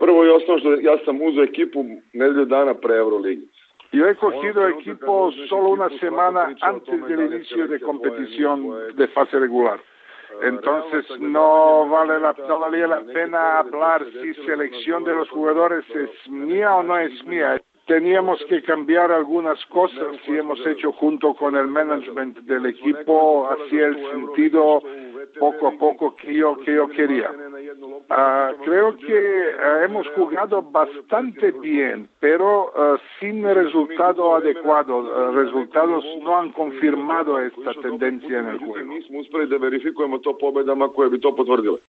prvo i osnovno što ja sam uzeo ekipu nedelju dana pre Euroligi. Yo he cogido equipo solo una semana antes del inicio de competición de fase regular. Entonces no valía la pena hablar si selección de los jugadores es mía o no es mía. Teníamos que cambiar algunas cosas y hemos hecho junto con el management del equipo hacia el sentido poco a poco que yo quería. Creo que hemos jugado bastante bien, pero sin resultado adecuado. Resultados no han confirmado esta tendencia en el juego. Nismo uspeli da verifikujemo to pobedama koje bi to potvrdile.